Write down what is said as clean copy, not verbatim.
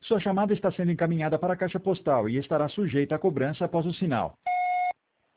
Sua chamada está sendo encaminhada para a caixa postal e estará sujeita a cobrança após o sinal.